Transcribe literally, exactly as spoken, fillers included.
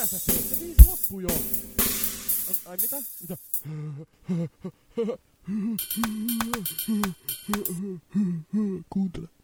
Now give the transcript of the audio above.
sä teet? Se biisi loppui jo. Ai mitä? Mitä? Kuuntele.